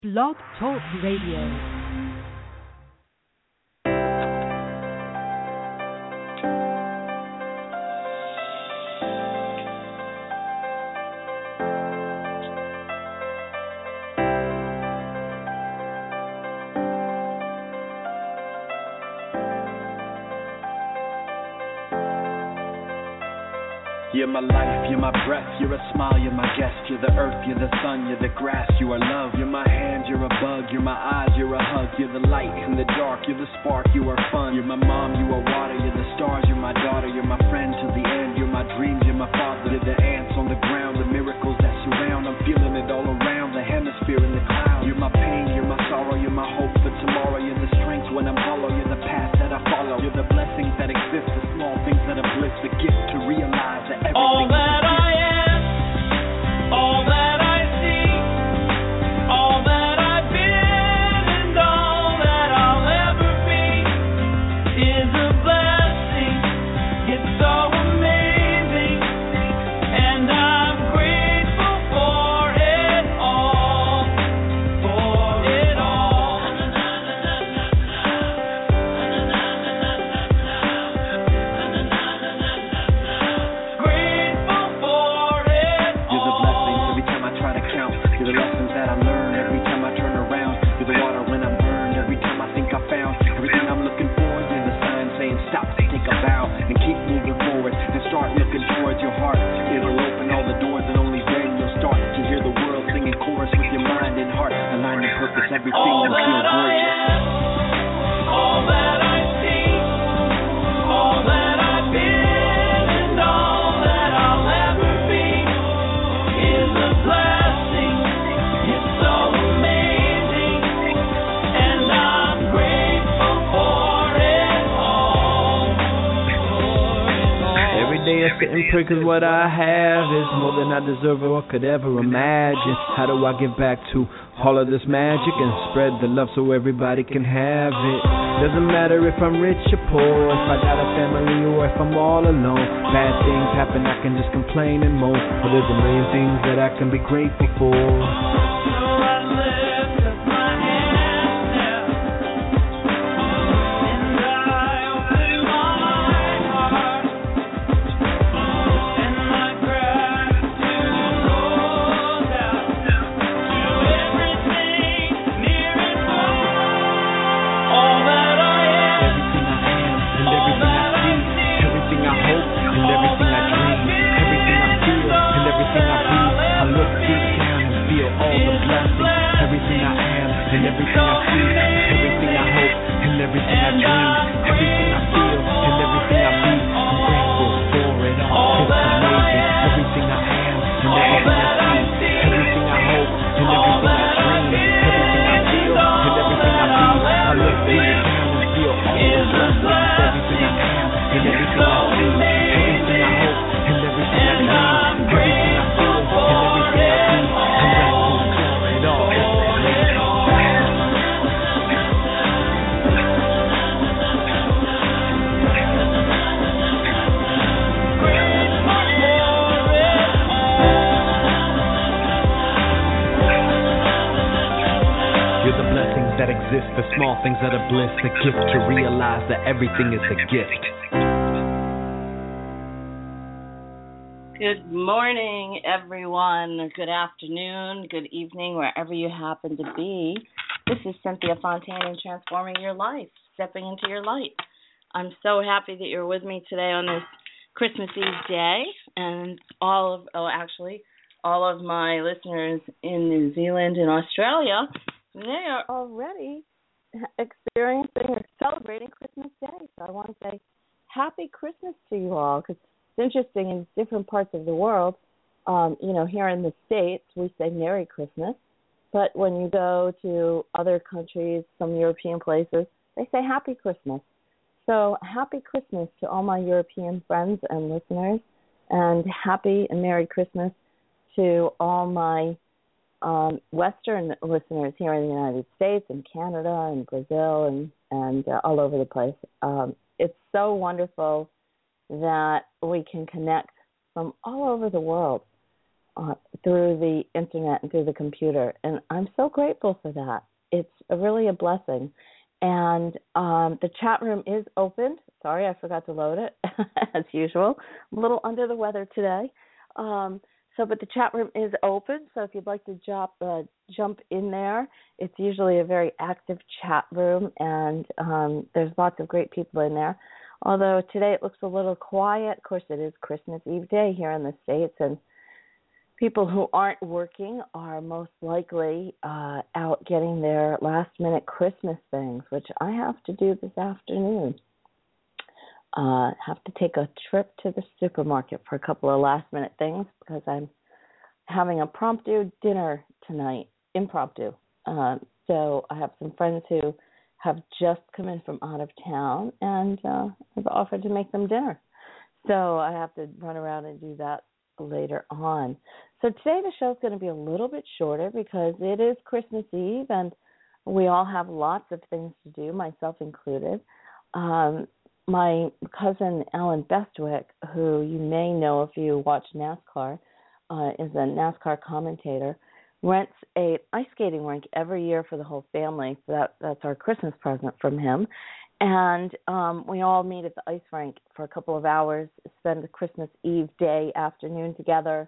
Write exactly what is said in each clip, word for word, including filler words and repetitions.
Blog Talk Radio. You're my life, you're my breath, you're a smile, you're my guest. You're the earth, you're the sun, you're the grass, you are love. You're my hand, you're a bug, you're my eyes, you're a hug. You're the light in the dark, you're the spark, you are fun. You're my mom, you are water, you're the stars, you're my daughter. You're my friend till the end, you're my dreams, you're my father. You're the ants on the ground, the miracles that surround. I'm feeling it all around, the hemisphere in the clouds. You're my pain, you're my sorrow, you're my hope for tomorrow. You're the strength when I'm hollow, you're the path that I follow. You're the blessings that exist, the small things that are bliss, the gift to realize that everything all that I am, all that I see, all that I've been, and all that I'll ever be is a blessing. It's so amazing, and I'm grateful for it all, for it all. Grateful for it You're the blessings all. every time I try to count. You're the lessons that I learn every time I turn around. You're the water when I'm burned every time I think I found everything I'm looking for. You're the sign saying stop, take a bow, and keep moving forward and start looking towards your heart. It'll open all the doors and only then you'll start to hear the world singing chorus with your mind and heart. Align your purpose, everything All will feel that I gorgeous. am, all that I see, all that I've been, and all that I'll ever be is a blessing. It's so amazing, and I'm grateful for it all. Every day I sit and pray 'cause what I have is more than I deserve or could ever imagine. How do I give back to all of this magic and spread the love so everybody can have it? Doesn't matter if I'm rich or poor, if I got a family or if I'm all alone. Bad things happen, I can just complain and moan, but there's a million things that I can be grateful for. So I lift up my hands now, and I open my heart, and my gratitude goes out to everything near and far. All that I am, Everything I am and everything I see, everything I hope and everything I dream, everything I feel and everything I be. I look deep down and feel all the blessings. Everything I am and everything I see, everything I hope and everything I dream, everything I feel and everything I be. I'm grateful for it all. It's amazing. Everything I am and everything I see, everything I hope and everything I dream, everything I feel and everything I be. I look deep down and feel all the blessings. Everything I am and everything I see, everything I hope and everything I dream, everything I feel and everything I be. I'm grateful for it all. It's amazing. You're the blessings that exist, the small things that are bliss, the gift to realize that everything is a gift. Good morning, everyone. Good afternoon, good evening, wherever you happen to be. This is Cynthia Fontaine in Transforming Your Life, Stepping into Your Light. I'm so happy that you're with me today on this Christmas Eve day, and all of, oh, actually, all of my listeners in New Zealand and Australia, they are already experiencing or celebrating Christmas Day. So I want to say happy Christmas to you all, because it's interesting in different parts of the world. Um, you know, here in the States, we say Merry Christmas. But when you go to other countries, some European places, they say Happy Christmas. So happy Christmas to all my European friends and listeners, and happy and Merry Christmas to all my um, Western listeners here in the United States and Canada and Brazil and, and uh, all over the place. Um, it's so wonderful that we can connect from all over the world. uh, through the internet and through the computer, and I'm so grateful for that. It's a, really a blessing. And um, the chat room is open. Sorry, I forgot to load it, as usual. I'm a little under the weather today. Um, so, but the chat room is open, so if you'd like to jump, uh, jump in there, it's usually a very active chat room, and um, there's lots of great people in there. Although today it looks a little quiet. Of course, it is Christmas Eve day here in the States, and people who aren't working are most likely uh, out getting their last-minute Christmas things, which I have to do this afternoon. Uh, have to take a trip to the supermarket for a couple of last-minute things because I'm having a promptu dinner tonight, impromptu. Uh, so I have some friends who have just come in from out of town, and uh, I've offered to make them dinner. So I have to run around and do that later on. So today the show's going to be a little bit shorter because it is Christmas Eve, and we all have lots of things to do, myself included. Um, my cousin Alan Bestwick, who you may know if you watch NASCAR, uh, is a NASCAR commentator, rents a ice skating rink every year for the whole family. So that, that's our Christmas present from him. And um, we all meet at the ice rink for a couple of hours, spend the Christmas Eve day afternoon together,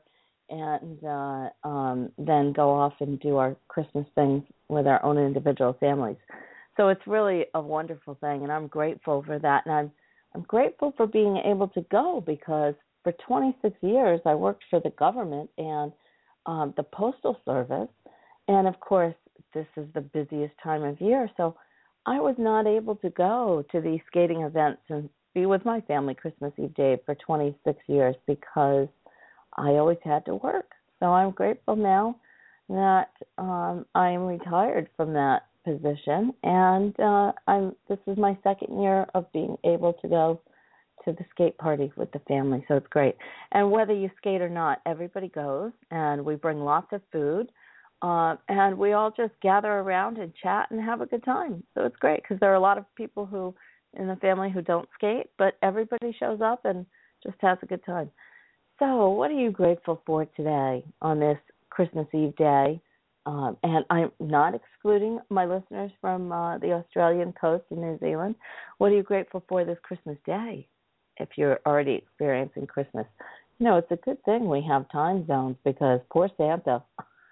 and uh, um, then go off and do our Christmas things with our own individual families. So it's really a wonderful thing, and I'm grateful for that. And I'm I'm grateful for being able to go because for twenty-six years I worked for the government and um, the Postal Service, and of course this is the busiest time of year, so I was not able to go to these skating events and be with my family Christmas Eve day for twenty-six years because I always had to work. So I'm grateful now that um, I'm retired from that position, and uh, I'm. This is my second year of being able to go to the skate party with the family, so it's great. And whether you skate or not, everybody goes, and we bring lots of food. Uh, and we all just gather around and chat and have a good time. So it's great because there are a lot of people who in the family who don't skate, but everybody shows up and just has a good time. So what are you grateful for today on this Christmas Eve day? Um, and I'm not excluding my listeners from uh, the Australian coast and New Zealand. What are you grateful for this Christmas day if you're already experiencing Christmas? You know, it's a good thing we have time zones because poor Santa,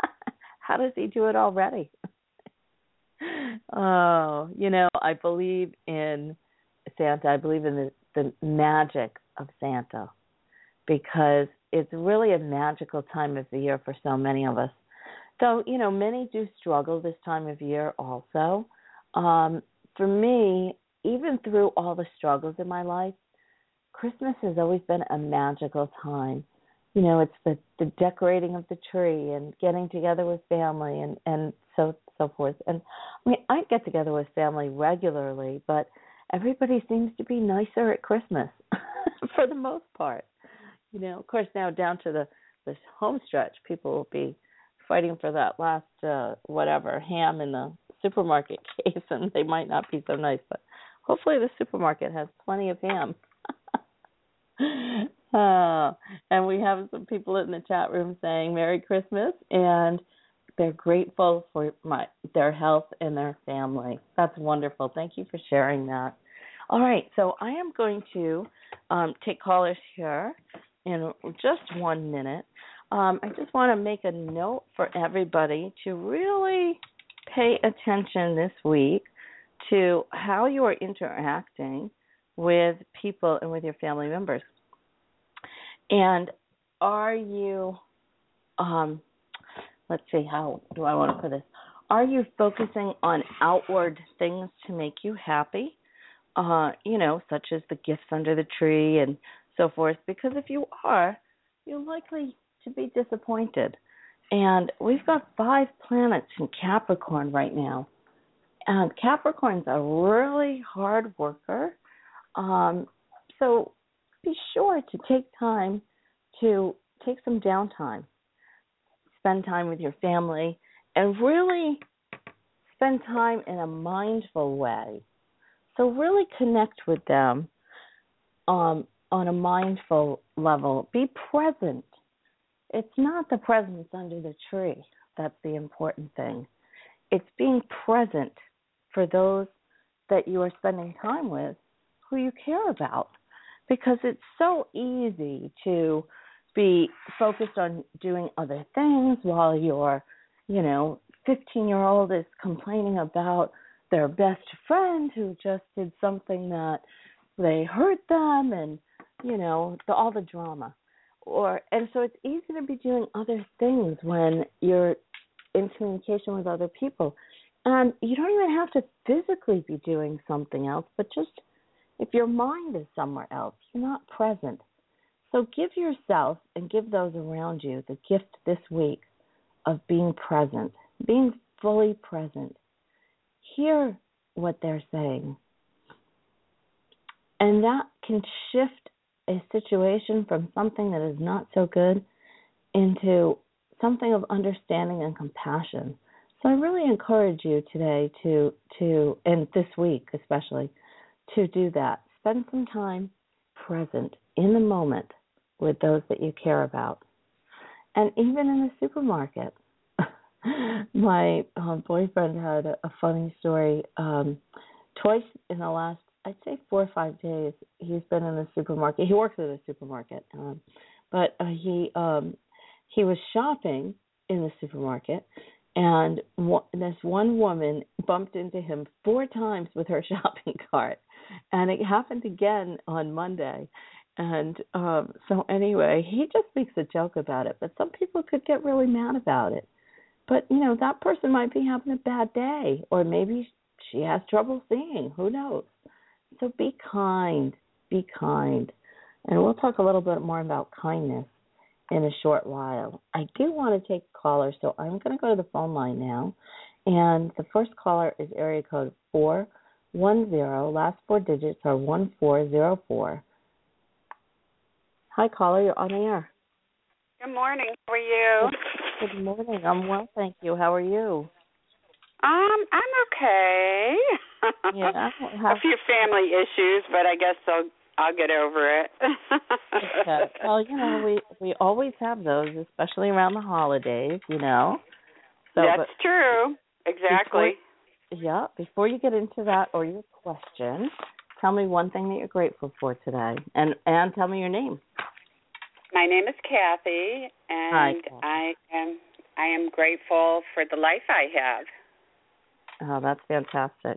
how does he do it already? Oh, you know, I believe in Santa. I believe in the, the magic of Santa because it's really a magical time of the year for so many of us. So, you know, many do struggle this time of year also. Um, for me, even through all the struggles in my life, Christmas has always been a magical time. You know, it's the, the decorating of the tree and getting together with family and, and so so forth. And I mean, I get together with family regularly, but everybody seems to be nicer at Christmas for the most part. You know, of course, now down to the, the home stretch, people will be fighting for that last, uh, whatever, ham in the supermarket case, and they might not be so nice. But hopefully the supermarket has plenty of ham. Uh, and we have some people in the chat room saying Merry Christmas, and they're grateful for my their health and their family. That's wonderful. Thank you for sharing that. All right, so I am going to um, take callers here in just one minute. Um, I just want to make a note for everybody to really pay attention this week to how you are interacting with people and with your family members. And are you, um, let's see, how do I want to put this? Are you focusing on outward things to make you happy, uh, you know, such as the gifts under the tree and so forth? Because if you are, you're likely to be disappointed. And we've got five planets in Capricorn right now. And Capricorn's a really hard worker. Um, so be sure to take time to take some downtime, spend time with your family, and really spend time in a mindful way. So really connect with them um, on a mindful level. Be present. it's not the presents under the tree that's the important thing. It's being present for those that you are spending time with who you care about, because it's so easy to be focused on doing other things while your, you know, fifteen-year-old is complaining about their best friend who just did something that they hurt them, and, you know, the, all the drama. Or and so it's easy to be doing other things when you're in communication with other people. And you don't even have to physically be doing something else, but just if your mind is somewhere else, you're not present. So give yourself and give those around you the gift this week of being present, being fully present. Hear what they're saying. And that can shift a situation from something that is not so good into something of understanding and compassion. So I really encourage you today to, to and this week especially, to do that. Spend some time present in the moment with those that you care about. And even in the supermarket. My um, boyfriend had a, a funny story. Um, twice in the last, I'd say four or five days, he's been in the supermarket. He works at a supermarket. Um, but uh, he um, he was shopping in the supermarket, and w- this one woman bumped into him four times with her shopping cart. And it happened again on Monday. And um, so anyway, he just makes a joke about it. But some people could get really mad about it. But, you know, that person might be having a bad day, or maybe she has trouble seeing. Who knows? So be kind. Be kind. And we'll talk a little bit more about kindness in a short while. I do want to take callers, so I'm going to go to the phone line now. And the first caller is area code four one zero. Last four digits are one four zero four. Hi, caller. You're on the air. Good morning. How are you? Good morning. I'm well, thank you. How are you? Um, I'm okay. Yeah, I don't have... a few family issues, but I guess I'll I'll get over it. Okay. Well, you know, we we always have those, especially around the holidays. You know. So, That's but true. Exactly. Before, yeah. Before you get into that or your question, tell me one thing that you're grateful for today, and and tell me your name. My name is Kathy, and Hi, Kathy. I am I am grateful for the life I have. Oh, that's fantastic.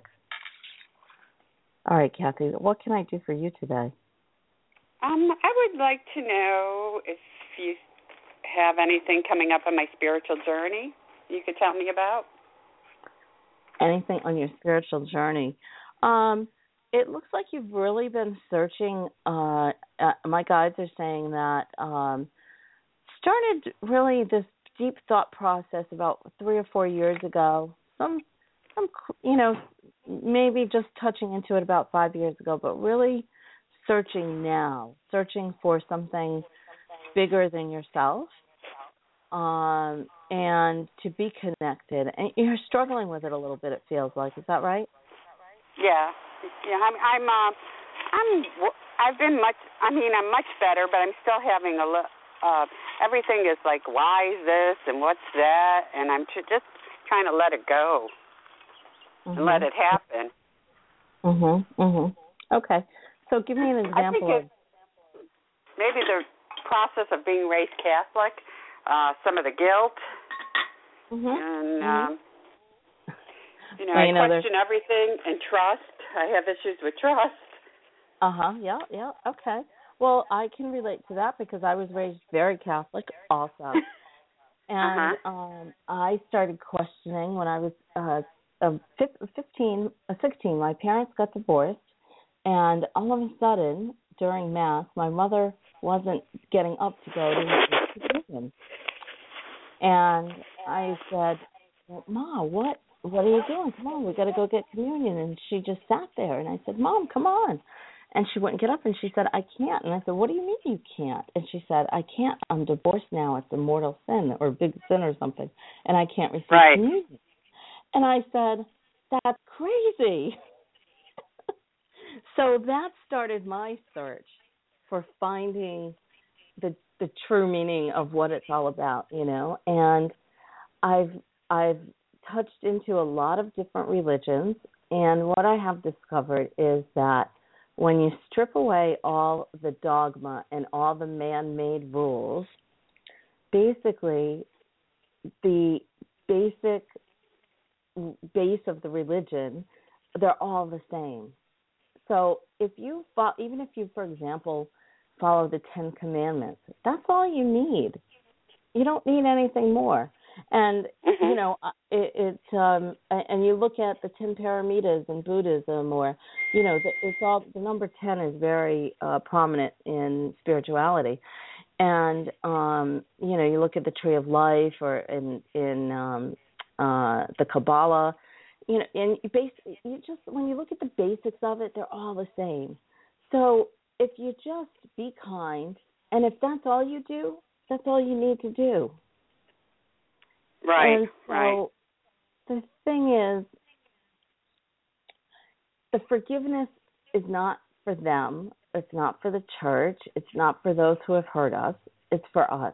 All right, Kathy, what can I do for you today? Um, I would like to know if you have anything coming up on my spiritual journey you could tell me about. Anything on your spiritual journey? Um, it looks like you've really been searching. Uh, uh, my guides are saying that um, started really this deep thought process about three or four years ago. Some, some, you know, maybe just touching into it about five years ago, but really searching now, searching for something bigger than yourself, um, and to be connected. And you're struggling with it a little bit, it feels like. Is that right? Yeah. Yeah, I'm, I'm, uh, I'm, I've been much, I mean, I'm much better, but I'm still having a little, uh, everything is like, why is this and what's that? And I'm tr- just trying to let it go mm-hmm. and let it happen. Mm-hmm, mm-hmm. Okay. So give me an example I of... think maybe the process of being raised Catholic, uh, some of the guilt, mm-hmm. and, mm-hmm. um, you know, well, I you know, question there's... everything, and trust. I have issues with trust. Uh-huh, yeah, yeah, okay. Well, I can relate to that because I was raised very Catholic also. And uh-huh. um, I started questioning when I was uh, fifteen, uh, sixteen. My parents got divorced, and all of a sudden, during Mass, my mother wasn't getting up to go to the communion. And I said, well, Ma, what? What are you doing? Come on, we got to go get communion. And she just sat there. And I said, Mom, come on. And she wouldn't get up. And she said, I can't. And I said, what do you mean you can't? And she said, I can't. I'm divorced now. It's a mortal sin or a big sin or something. And I can't receive right. communion. And I said, that's crazy. So that started my search for finding the the true meaning of what it's all about, you know. And I've I've touched into a lot of different religions, and what I have discovered is that when you strip away all the dogma and all the man-made rules, basically the basic base of the religion, they're all the same. So if you, even if you, for example, follow the Ten Commandments, that's all you need. You don't need anything more. And, mm-hmm. you know, it, it um, and you look at the Ten Paramitas in Buddhism, or, you know, it's all, the number ten is very uh, prominent in spirituality. And, um, you know, you look at the Tree of Life, or in, in um, uh, the Kabbalah, you know, and you, basically, you just, when you look at the basics of it, they're all the same. So if you just be kind, and if that's all you do, that's all you need to do. Right, and so right. The thing is, the forgiveness is not for them. It's not for the church. It's not for those who have hurt us. It's for us.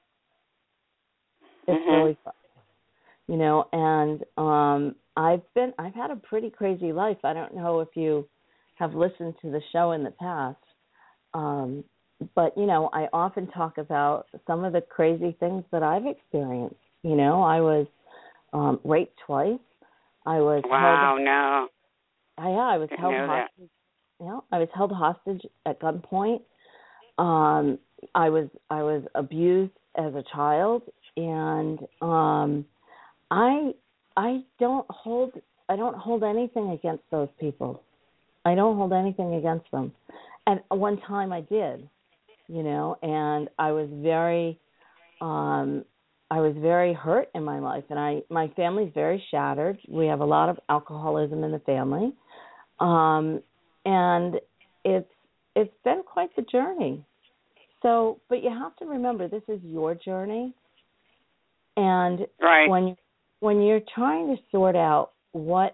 It's mm-hmm. really for us. You know, and um, I've been, I've had a pretty crazy life. I don't know if you have listened to the show in the past, um, but, you know, I often talk about some of the crazy things that I've experienced. You know, I was um, raped twice. I was wow, held, no. I, yeah, I was Didn't held know hostage. That. You know, I was held hostage at gunpoint. Um, I was I was abused as a child, and um, I I don't hold I don't hold anything against those people. I don't hold anything against them. And one time I did, you know, and I was very. Um, I was very hurt in my life, and I my family's very shattered. We have a lot of alcoholism in the family, um, and it's it's been quite the journey. So, but you have to remember, this is your journey, and right. when when you're trying to sort out what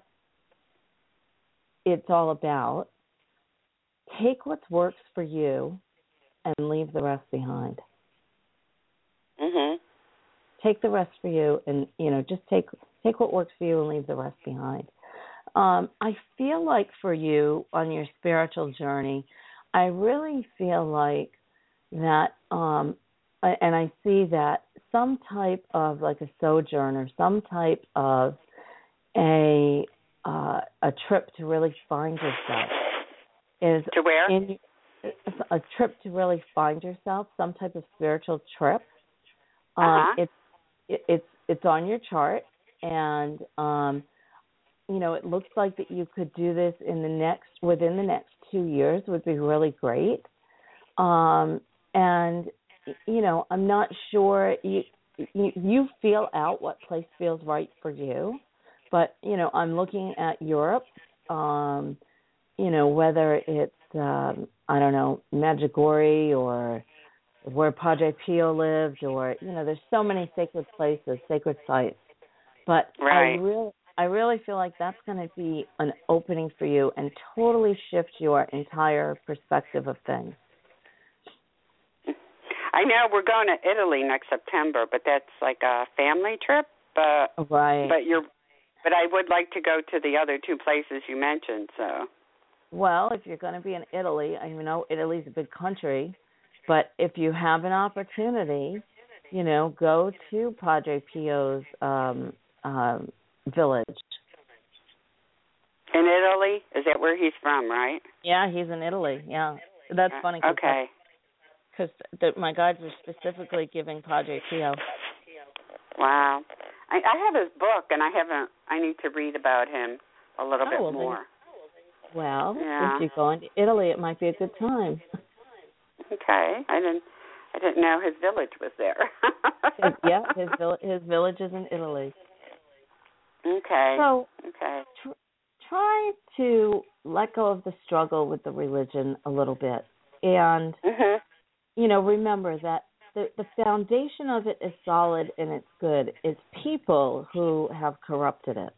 it's all about, take what works for you, and leave the rest behind. Mhm. Take the rest for you, and, you know, just take take what works for you and leave the rest behind. Um, I feel like for you on your spiritual journey, I really feel like that, um, and I see that some type of like a sojourner, some type of a uh, a trip to really find yourself is to where in, a trip to really find yourself, some type of spiritual trip. Um, uh-huh. It's It's it's on your chart, and um, you know, it looks like that you could do this in the next within the next two years would be really great. Um, and you know, I'm not sure you, you you feel out what place feels right for you, but you know, I'm looking at Europe. Um, you know, whether it's um, I don't know, Medjugorje or where Padre Pio lived, or, you know, there's so many sacred places, sacred sites. But right. I really, I really feel like that's going to be an opening for you and totally shift your entire perspective of things. I know we're going to Italy next September, but that's like a family trip. But, right. But you're, but I would like to go to the other two places you mentioned. So. Well, if you're going to be in Italy, I know Italy's a big country. But if you have an opportunity, you know, go to Padre Pio's um, um, village. In Italy? Is that where he's from, right? Yeah, he's in Italy, yeah. That's funny. Cause okay. Because my guides are specifically giving Padre Pio. Wow. I, I have his book, and I haven't. I need to read about him a little oh, bit well, more. Then, well, yeah. if you go into Italy, it might be a good time. Okay, I didn't. I didn't know his village was there. his, yeah, his his village is in Italy. Okay. So, okay. Tr- try to let go of the struggle with the religion a little bit, and mm-hmm. you know, remember that the the foundation of it is solid and it's good. It's people who have corrupted it.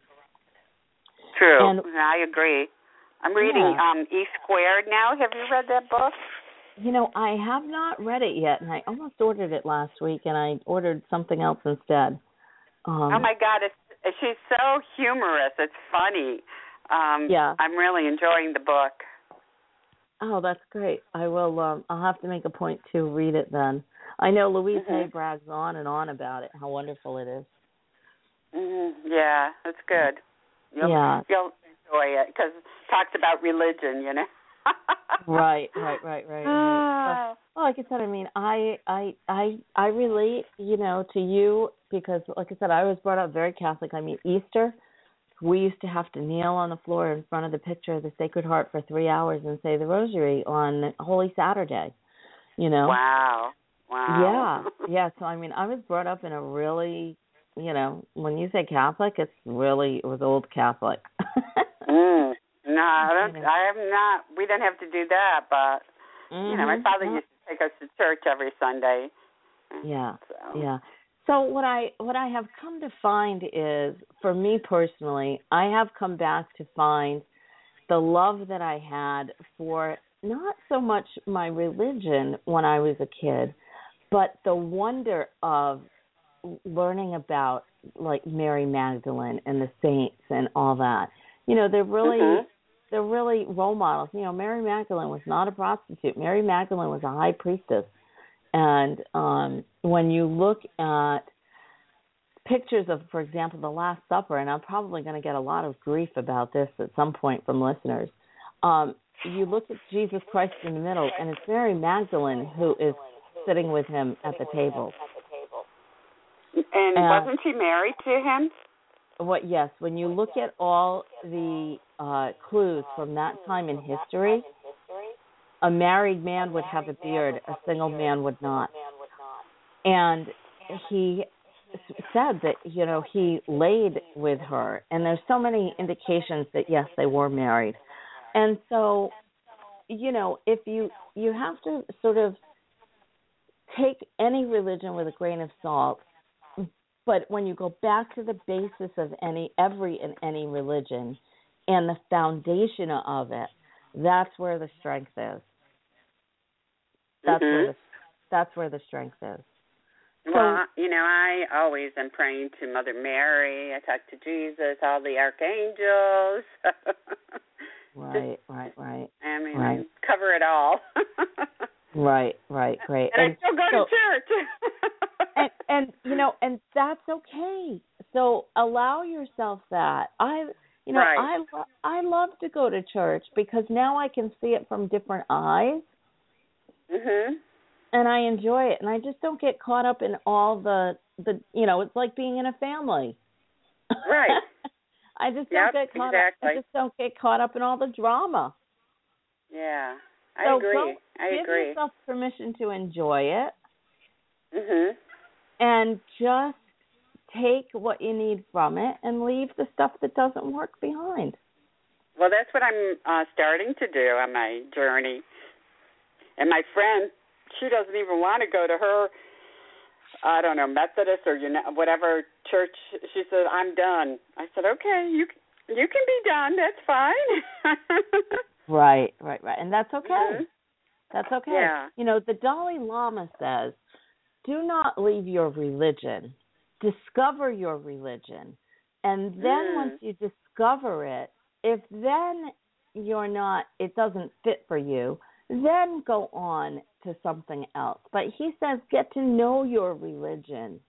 True. And, I agree. I'm reading yeah. um, E Squared now. Have you read that book? You know, I have not read it yet, and I almost ordered it last week, and I ordered something else instead. Um, oh my God, it's, she's so humorous. It's funny. Um, yeah. I'm really enjoying the book. Oh, that's great. I will. Um, I'll have to make a point to read it then. I know Louise mm-hmm. Hay brags on and on about it, how wonderful it is. Mm-hmm. Yeah, that's good. You'll, yeah. You'll enjoy it because it talks about religion, you know. right, right, right, right. right. So, well, like I said, I mean, I, I, I, I relate, you know, to you because, like I said, I was brought up very Catholic. I mean, Easter, we used to have to kneel on the floor in front of the picture of the Sacred Heart for three hours and say the Rosary on Holy Saturday. You know. Wow. Wow. Yeah, yeah. So I mean, I was brought up in a really, you know, when you say Catholic, it's really it was old Catholic. mm. No, I, don't, I am not. We didn't have to do that, but mm-hmm. you know, my father yeah. used to take us to church every Sunday. Yeah, so. yeah. So what I what I have come to find is, for me personally, I have come back to find the love that I had for not so much my religion when I was a kid, but the wonder of learning about like Mary Magdalene and the saints and all that. You know, they're really mm-hmm. they're really role models. You know, Mary Magdalene was not a prostitute. Mary Magdalene was a high priestess. And um, when you look at pictures of, for example, the Last Supper, and I'm probably going to get a lot of grief about this at some point from listeners, um, you look at Jesus Christ in the middle, and it's Mary Magdalene who is sitting with him at the table. And uh, wasn't she married to him? What? Yes. When you look at all the uh, clues from that time in history, a married man would have a beard, a single man would not. And he said that, you know, he laid with her. And there's so many indications that, yes, they were married. And so, you know, if you, you have to sort of take any religion with a grain of salt, but when you go back to the basis of any, every and any religion and the foundation of it, that's where the strength is. That's mm-hmm. where the that's where the strength is. Well, so, you know, I always am praying to Mother Mary. I talk to Jesus, all the archangels. right, Just, right, right. I mean, right. cover it all. right, right, great. And, and I still go so, to church. and, and you know, and that's okay. So allow yourself that. I, you know, right. I I love to go to church because now I can see it from different eyes. Mhm. And I enjoy it, and I just don't get caught up in all the, the you know, it's like being in a family. Right. I just yep, don't get caught exactly. up. I just don't get caught up in all the drama. Yeah, I so agree. Go, I give agree. Give yourself permission to enjoy it. Mhm. And just take what you need from it and leave the stuff that doesn't work behind. Well, that's what I'm uh, starting to do on my journey. And my friend, she doesn't even want to go to her, I don't know, Methodist or you know, whatever church. She said, I'm done. I said, okay, you you can be done. That's fine. right, right, right. And that's okay. Mm-hmm. That's okay. Yeah. You know, the Dalai Lama says, do not leave your religion. Discover your religion. And then mm. once you discover it, if then you're not, it doesn't fit for you, then go on to something else. But he says, get to know your religion.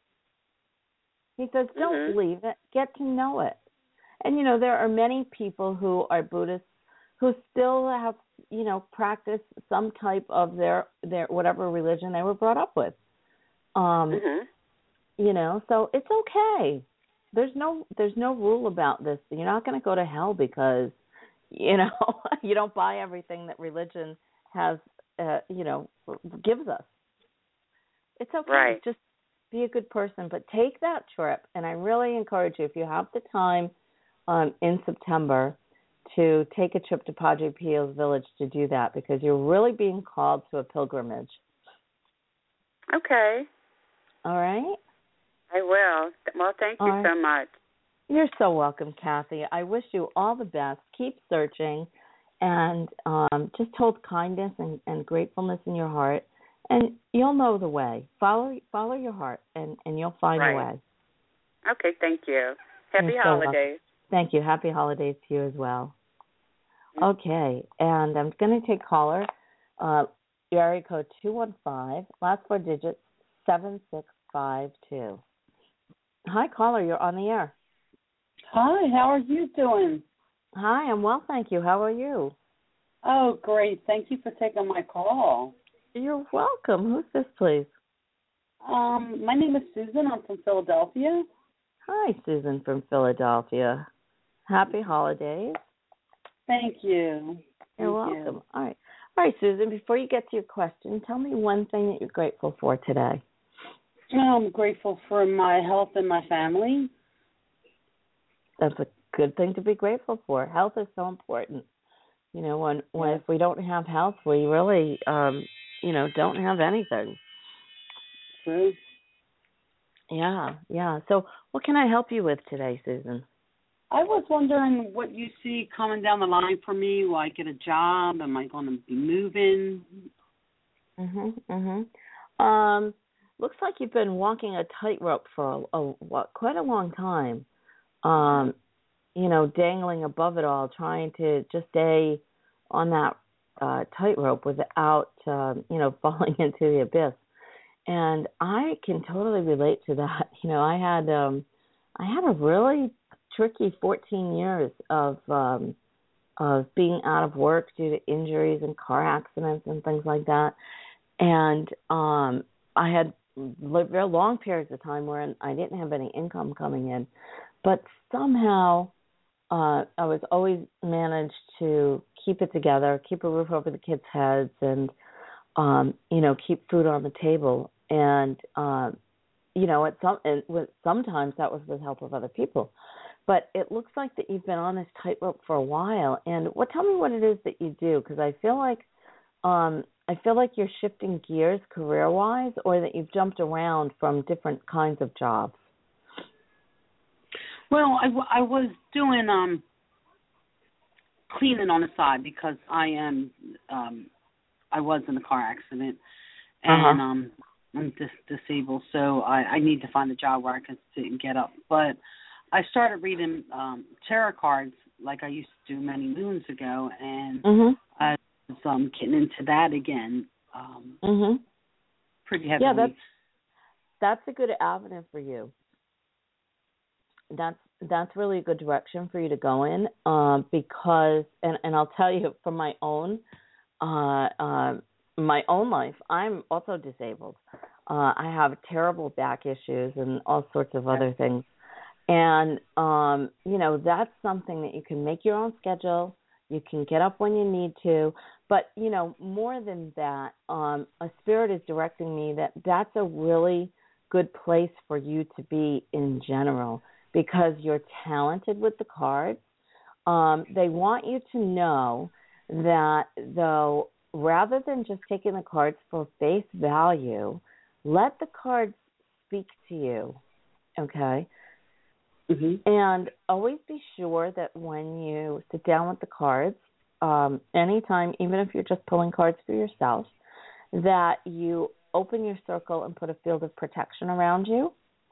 He says, don't mm-hmm. leave it. Get to know it. And, you know, there are many people who are Buddhists who still have, you know, practice some type of their, their whatever religion they were brought up with. Um, mm-hmm. You know, so it's okay. There's no there's no rule about this. You're not going to go to hell because, you know, you don't buy everything that religion has, uh, you know, gives us. It's okay. Right. Just be a good person. But take that trip, and I really encourage you, if you have the time um, in September, to take a trip to Padre Pio's village to do that, because you're really being called to a pilgrimage. Okay. All right? I will. Well, thank you all right. so much. You're so welcome, Kathy. I wish you all the best. Keep searching. and um, just hold kindness and, and gratefulness in your heart, and you'll know the way. Follow follow your heart, and, and you'll find right. a way. Okay, thank you. Happy You're so welcome. holidays. Thank you. Happy holidays to you as well. Okay, and I'm going to take caller, uh, area code two one five, last four digits, seven six five two. Hi, caller. You're on the air. Hi, how are you doing? Hi, I'm well, thank you. How are you? Oh, great. Thank you for taking my call. You're welcome. Who's this, please? Um, my name is Susan. I'm from Philadelphia. Hi, Susan from Philadelphia. Happy holidays. Thank you. You're Thank welcome. You. All right. All right, Susan, before you get to your question, tell me one thing that you're grateful for today. I'm grateful for my health and my family. That's a good thing to be grateful for. Health is so important. You know, when, when if we don't have health, we really, um, you know, don't have anything. True. Yeah, yeah. So what can I help you with today, Susan? I was wondering what you see coming down the line for me. Will I get a job? Am I going to be moving? Mhm, mhm. Um, looks like you've been walking a tightrope for a, a what, quite a long time. Um, you know, dangling above it all, trying to just stay on that uh, tightrope without, um, you know, falling into the abyss. And I can totally relate to that. You know, I had, um, I had a really tricky fourteen years of um, of being out of work due to injuries and car accidents and things like that. And um, I had very long periods of time where I didn't have any income coming in, but somehow uh, I was always managed to keep it together, keep a roof over the kids' heads, and um, you know, keep food on the table. And um, you know, at some and with, sometimes that was with the help of other people. But it looks like that you've been on this tightrope for a while. And what? Tell me what it is that you do, because I feel like um, I feel like you're shifting gears career-wise, or that you've jumped around from different kinds of jobs. Well, I, w- I was doing um, cleaning on the side because I am um, I was in a car accident, and Uh-huh. um, I'm dis- disabled, so I, I need to find a job where I can sit and get up. But I started reading um, tarot cards like I used to do many moons ago, and Mhm. I was um, getting into that again. Um, Mhm. pretty heavily. Yeah, that's that's a good avenue for you. That's that's really a good direction for you to go in, uh, because and, and I'll tell you from my own uh, uh, my own life, I'm also disabled. Uh, I have terrible back issues and all sorts of other things. And, um, you know, that's something that you can make your own schedule. You can get up when you need to. But, you know, more than that, um, a spirit is directing me that that's a really good place for you to be in general, because you're talented with the cards. Um, they want you to know that, though, rather than just taking the cards for face value, let the cards speak to you, okay? Mm-hmm. And always be sure that when you sit down with the cards, um, anytime, even if you're just pulling cards for yourself, that you open your circle and put a field of protection around you.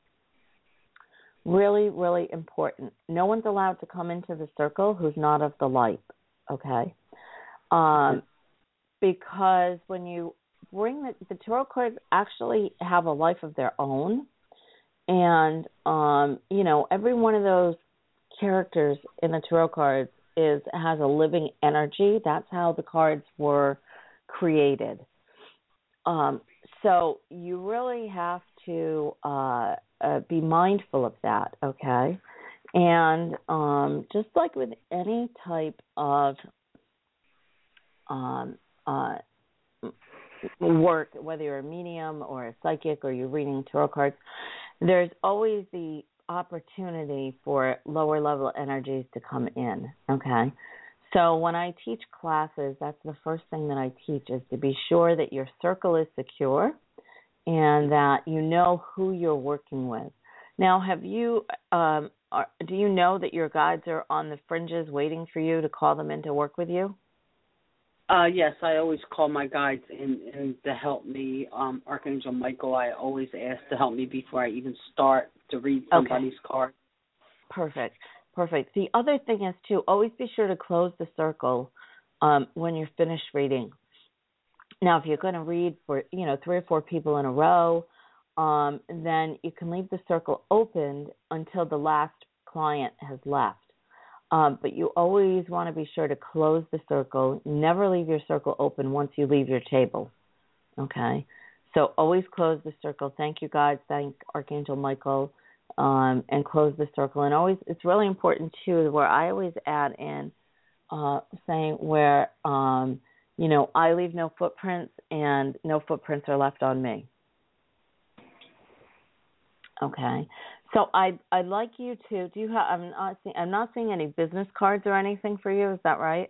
Really, really important. No one's allowed to come into the circle who's not of the light, okay? Um, because when you bring the, the tarot cards actually have a life of their own. And, um, you know, every one of those characters in the tarot cards is has a living energy. That's how the cards were created. Um, so you really have to uh, uh, be mindful of that, okay? And um, just like with any type of um, uh, work, whether you're a medium or a psychic or you're reading tarot cards, there's always the opportunity for lower level energies to come in, okay? So when I teach classes, that's the first thing that I teach, is to be sure that your circle is secure and that you know who you're working with. Now, have you, um, are, do you know that your guides are on the fringes waiting for you to call them in to work with you? Uh, yes, I always call my guides in, in to help me. Um, Archangel Michael, I always ask to help me before I even start to read somebody's okay. card. Perfect. Perfect. The other thing is, too, always be sure to close the circle um, when you're finished reading. Now, if you're going to read for, you know, three or four people in a row, um, then you can leave the circle open until the last client has left. Um, but you always want to be sure to close the circle. Never leave your circle open once you leave your table. Okay? So always close the circle. Thank you, guys. Thank Archangel Michael. Um, and close the circle. And always, it's really important, too, where I always add in uh, saying where, um, you know, I leave no footprints and no footprints are left on me. Okay. So I'd, I'd like you to, do you have, I'm not, seeing, I'm not seeing any business cards or anything for you. Is that right?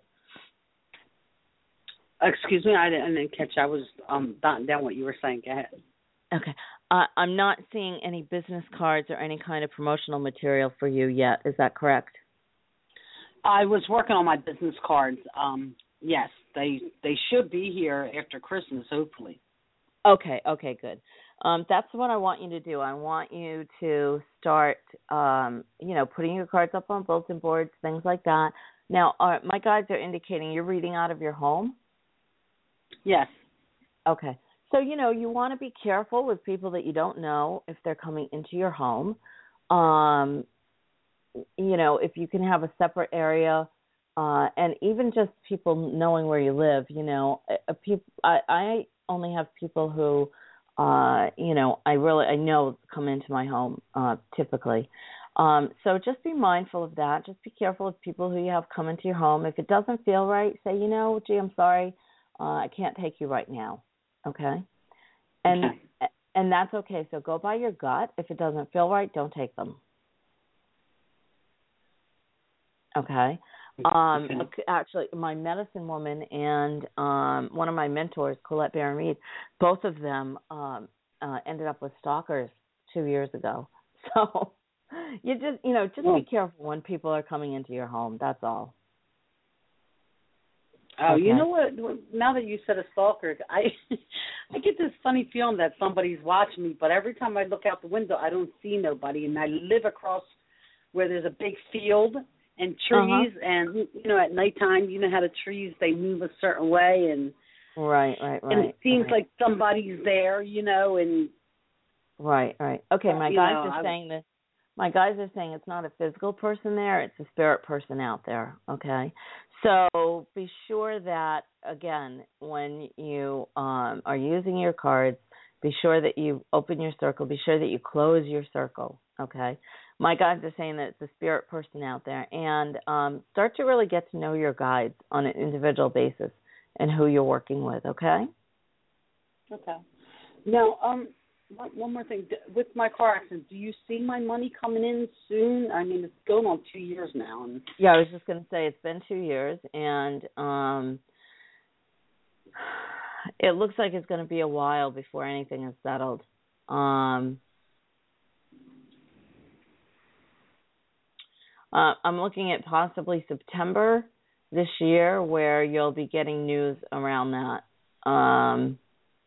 Excuse me, I didn't, I didn't catch. I was um, jotting down what you were saying. Go ahead. Okay. Uh, I'm not seeing any business cards or any kind of promotional material for you yet. Is that correct? I was working on my business cards. Um, yes, they they should be here after Christmas, hopefully. Okay, okay, good. Um, that's what I want you to do. I want you to start, um, you know, putting your cards up on bulletin boards, things like that. Now, uh, my guides are indicating you're reading out of your home? Yes. Okay. So, you know, you want to be careful with people that you don't know if they're coming into your home. Um, you know, if you can have a separate area, uh, and even just people knowing where you live, you know, a, a peop- I, I only have people who, uh, you know, I really, I know come into my home, uh, typically. Um, so just be mindful of that. Just be careful with people who you have come into your home. If it doesn't feel right, say, you know, gee, I'm sorry, uh, I can't take you right now. Okay? And okay. And that's okay. So go by your gut. If it doesn't feel right, don't take them. Okay? Um, okay. Actually, my medicine woman and um, one of my mentors, Colette Barron-Mead, both of them um, uh, ended up with stalkers two years ago. So you just, you know, just oh. be careful when people are coming into your home. That's all. Oh, okay. You know what? Now that you said a stalker, I I get this funny feeling that somebody's watching me, but every time I look out the window, I don't see nobody, and I live across where there's a big field and trees, uh-huh. and, you know, at nighttime, you know how the trees, they move a certain way, and right, right, right. And it seems right. like somebody's there, you know, and right, right. Okay, my you guys know, are I, saying that. My guys are saying it's not a physical person there, it's a spirit person out there, okay? So be sure that, again, when you um, are using your cards, be sure that you open your circle, be sure that you close your circle, okay? My guides are saying that it's a spirit person out there, and um, start to really get to know your guides on an individual basis and who you're working with, okay? Okay. Now, um, one, one more thing. With my car accident, do you see my money coming in soon? I mean, it's going on two years now. And yeah, I was just going to say it's been two years, and um, it looks like it's going to be a while before anything is settled. Um, uh, I'm looking at possibly September this year where you'll be getting news around that. Um,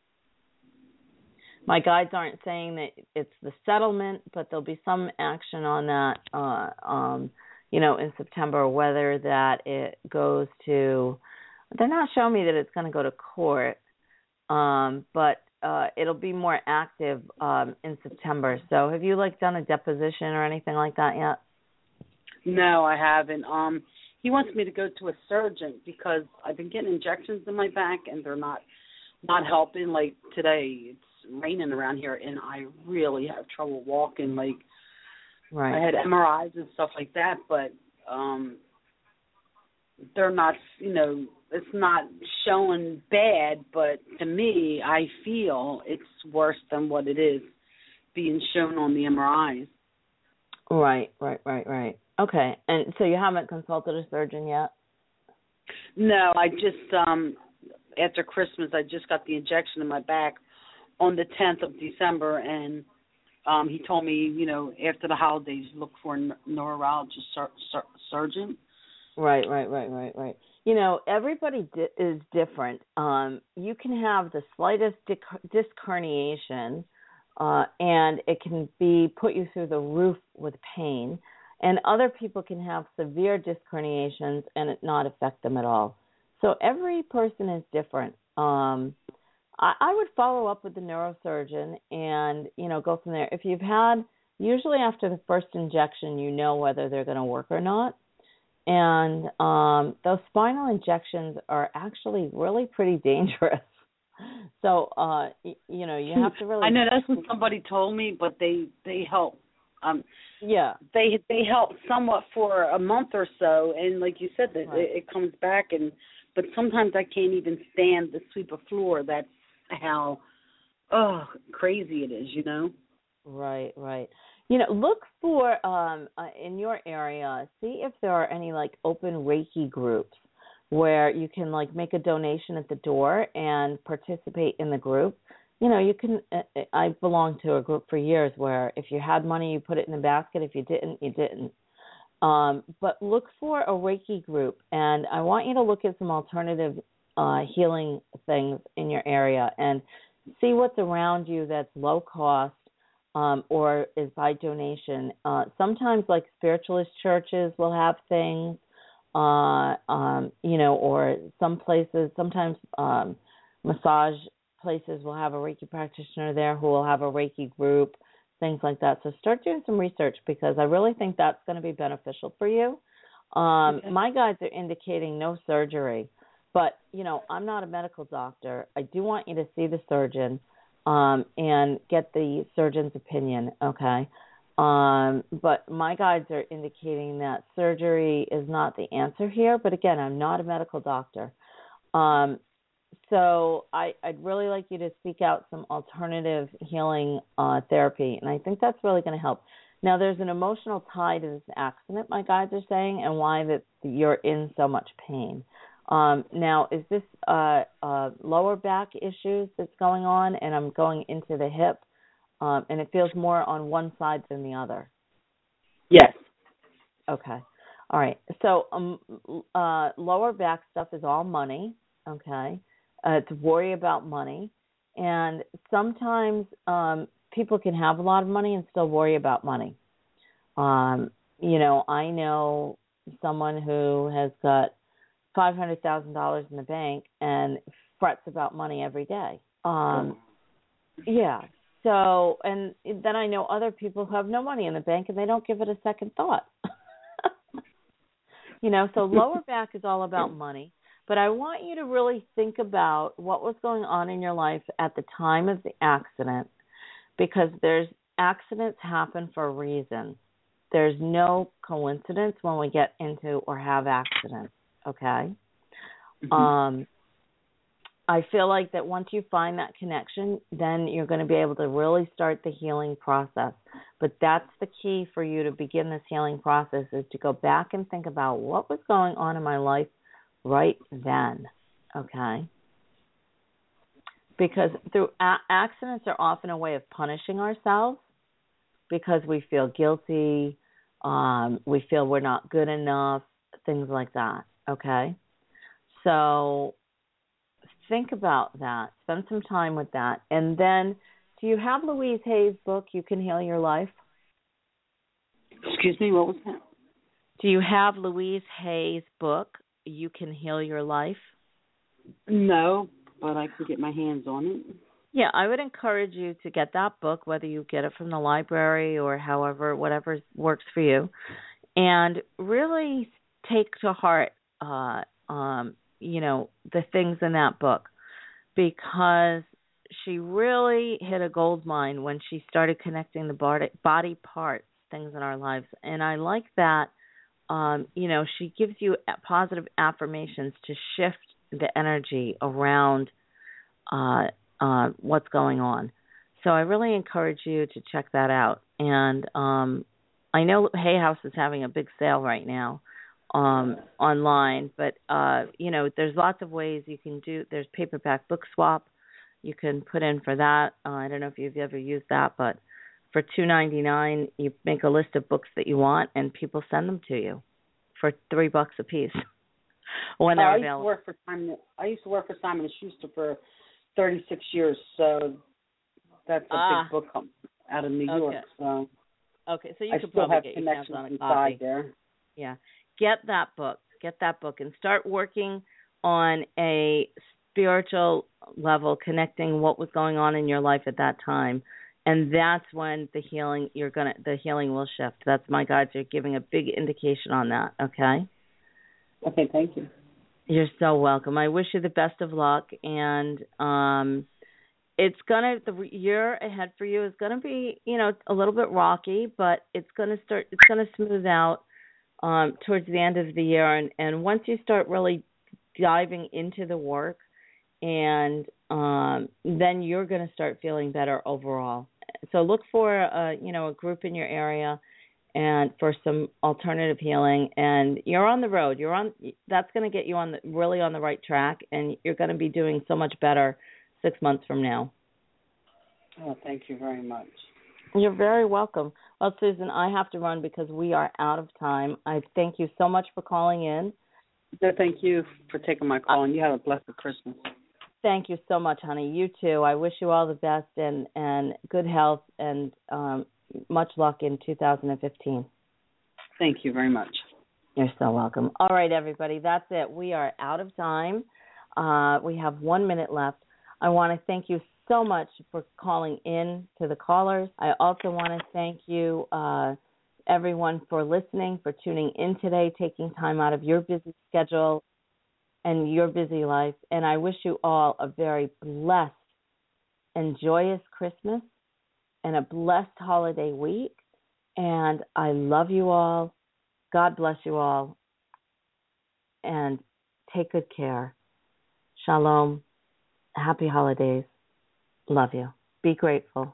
my guides aren't saying that it's the settlement, but there'll be some action on that, uh, um, you know, in September, whether that it goes to, they're not showing me that it's going to go to court, um, but uh, it'll be more active um, in September. So have you, like, done a deposition or anything like that yet? No, I haven't. Um, he wants me to go to a surgeon because I've been getting injections in my back, and they're not not helping. Like today, it's raining around here, and I really have trouble walking. Like, right. I had M R Is and stuff like that, but um, they're not, you know, it's not showing bad, but to me, I feel it's worse than what it is being shown on the M R Is. Right, right, right, right. Okay, and so you haven't consulted a surgeon yet? No, I just, um, after Christmas, I just got the injection in my back on the tenth of December, and um, he told me, you know, after the holidays, look for a neurologist sur- sur- surgeon. Right, right, right, right, right. You know, everybody di- is different. Um, you can have the slightest disc, disc herniation, uh, and it can be put you through the roof with pain. And other people can have severe disc herniations and it not affect them at all. So every person is different. Um, I, I would follow up with the neurosurgeon and, you know, go from there. If you've had, usually after the first injection, you know whether they're going to work or not. And um, those spinal injections are actually really pretty dangerous. So, uh, y- you know, you have to really... I know that's what somebody told me, but they, they help. Um, yeah. They they help somewhat for a month or so, and like you said, that Right. it, it comes back. And But sometimes I can't even stand the sweep of floor. That's how, oh, crazy it is, you know? Right, right. You know, look for, um, uh, in your area, see if there are any, like, open Reiki groups where you can, like, make a donation at the door and participate in the group. You know, you can, uh, I belonged to a group for years where if you had money, you put it in the basket. If you didn't, you didn't. Um, but look for a Reiki group, and I want you to look at some alternative uh, healing things in your area and see what's around you that's low cost, Um, or is by donation. Uh, sometimes, like spiritualist churches will have things, uh, um, you know, or some places, sometimes um, massage places will have a Reiki practitioner there who will have a Reiki group, things like that. So start doing some research because I really think that's going to be beneficial for you. Um, Okay. My guides are indicating no surgery, but, you know, I'm not a medical doctor. I do want you to see the surgeon. Um, and get the surgeon's opinion, okay? Um, but my guides are indicating that surgery is not the answer here. But again, I'm not a medical doctor. Um, so I, I'd really like you to seek out some alternative healing uh, therapy, and I think that's really going to help. Now, there's an emotional tie to this accident, my guides are saying, and why that you're in so much pain. Um, now, is this uh, uh, lower back issues that's going on, and I'm going into the hip, um, and it feels more on one side than the other? Yes. Okay. All right. So um, uh, lower back stuff is all money, okay? Uh, to worry about money. And sometimes um, people can have a lot of money and still worry about money. Um, you know, I know someone who has got five hundred thousand dollars in the bank and frets about money every day. Um, yeah. So, and then I know other people who have no money in the bank and they don't give it a second thought. You know, so lower back is all about money. But I want you to really think about what was going on in your life at the time of the accident, because there's accidents happen for a reason. There's no coincidence when we get into or have accidents. Okay. Mm-hmm. Um, I feel like that once you find that connection, then you're going to be able to really start the healing process. But that's the key for you to begin this healing process, is to go back and think about what was going on in my life right then. Okay. Because through a- accidents are often a way of punishing ourselves because we feel guilty, um, we feel we're not good enough, things like that. Okay. So think about that. Spend some time with that. And then, do you have Louise Hay's book, You Can Heal Your Life? Excuse me, what was that? Do you have Louise Hay's book, You Can Heal Your Life? No, but I can get my hands on it. Yeah, I would encourage you to get that book, whether you get it from the library or however, whatever works for you, and really take to heart uh, um, you know, the things in that book, because she really hit a gold mine when she started connecting the body, body parts, things in our lives. And I like that, um, you know, she gives you positive affirmations to shift the energy around uh, uh, what's going on. So I really encourage you to check that out. And um, I know Hay House is having a big sale right now. Um, online, but uh, you know, there's lots of ways you can do. There's paperback book swap. You can put in for that. Uh, I don't know if you've ever used that, but for two ninety-nine, you make a list of books that you want, and people send them to you for three bucks a piece when uh, they're I used available. To work for Simon, I used to work for Simon and Schuster for thirty-six years, so that's a ah. big book out of New Okay. York. So okay, so you I could still probably have get your hands connections on a inside copy. there. Yeah, get that book. Get that book and start working on a spiritual level, connecting what was going on in your life at that time. And that's when the healing you're gonna the healing will shift. That's my guides are giving a big indication on that. Okay. Okay, thank you. You're so welcome. I wish you the best of luck, and um, it's gonna the year ahead for you is gonna be you know a little bit rocky, but it's gonna start. It's gonna smooth out um, towards the end of the year, and and once you start really diving into the work, and um, then you're going to start feeling better overall. So look for a, you know, a group in your area and for some alternative healing. And you're on the road. You're on. That's going to get you on the, really on the right track, and you're going to be doing so much better six months from now. Oh, thank you very much. You're very welcome. Well, Susan, I have to run because we are out of time. I thank you so much for calling in. So thank you for taking my call, and you have a blessed Christmas. Thank you so much, honey. You too. I wish you all the best and, and good health and um, much luck in two thousand fifteen. Thank you very much. You're so welcome. All right, everybody. That's it. We are out of time. Uh, we have one minute left. I want to thank you so much for calling in to the callers. I also want to thank you, uh, everyone, for listening, for tuning in today, taking time out of your busy schedule and your busy life. And I wish you all a very blessed and joyous Christmas and a blessed holiday week. And I love you all. God bless you all. And take good care. Shalom. Happy holidays. Love you. Be grateful.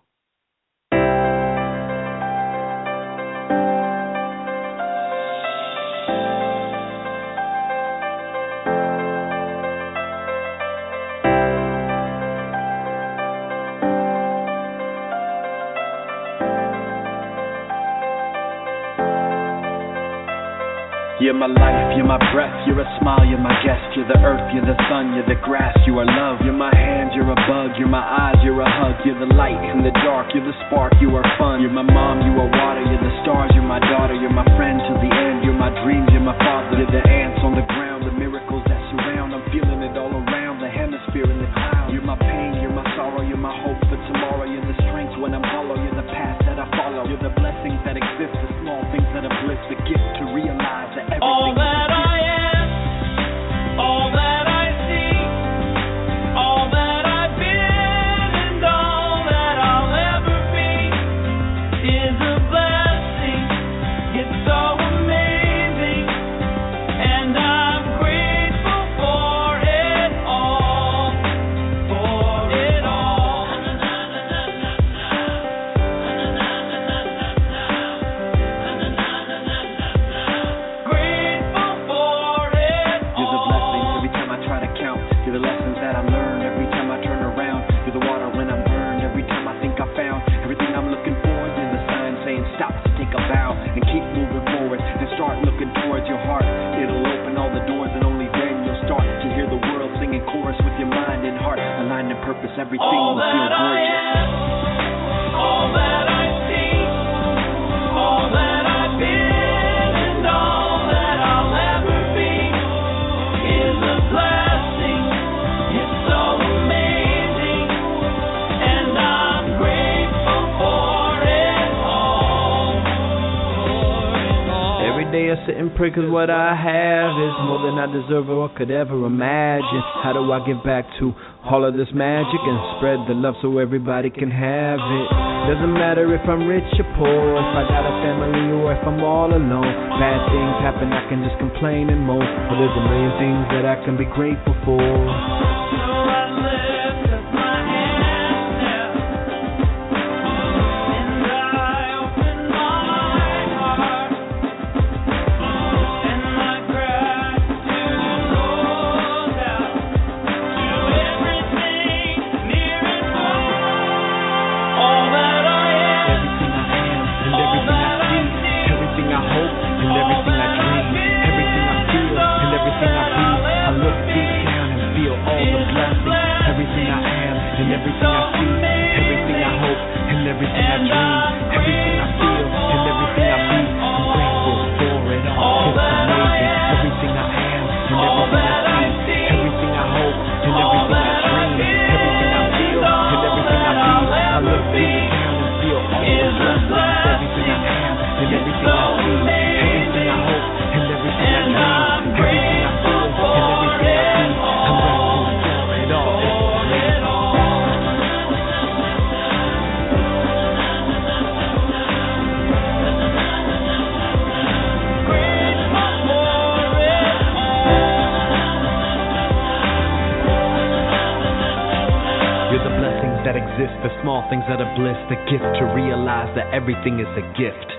You're my life, you're my breath, you're a smile, you're my guest. You're the earth, you're the sun, you're the grass, you are love. You're my hands, you're a bug, you're my eyes, you're a hug. You're the light in the dark, you're the spark, you are fun. You're my mom, you are water, you're the stars, you're my daughter. You're my friend till the end, you're my dreams, you're my father. You're the ants on the ground, the miracles that surround. I'm feeling it all around, the hemisphere in the cloud. You're my pain, you're my sorrow, you're my hope for tomorrow. You're the strength when I'm hollow, you're the path that I follow. You're the blessings that exist, the small things that are bliss, the gift to realize that everything all that I am, all that I see, all that I've been, and all that I'll ever be is a blessing. It's so amazing, and I'm grateful for it all, for it all. Grateful for it You're the blessings every time I try to count. You're the lessons that I learned every time I turn around. You're the water when I'm burned every time I think I found everything I'm looking for. You're the sign saying stop to take a bow and keep moving forward and start looking towards your heart. It'll open all the doors and only then you'll start to hear the world singing chorus with your mind and heart. Aligned in purpose, everything all will feel that I gorgeous. am, all that I see, all that I've been, and all that I'll ever be is a blessing. It's so amazing, and I'm grateful for it all. Every day I sit and pray cause what I have is more than I deserve or could ever imagine. How do I give back to all of this magic and spread the love so everybody can have it? Doesn't matter if I'm rich or poor, if I got a family or if I'm all alone. Bad things happen, I can just complain and moan, but there's a million things that I can be grateful for. So I lift up my hands now, and I open my heart, and my gratitude goes out to everything near and far. All that I am, Everything I am and everything I see, everything I hope and everything I dream, everything exist. The small things that are bliss, the gift to realize that everything is a gift.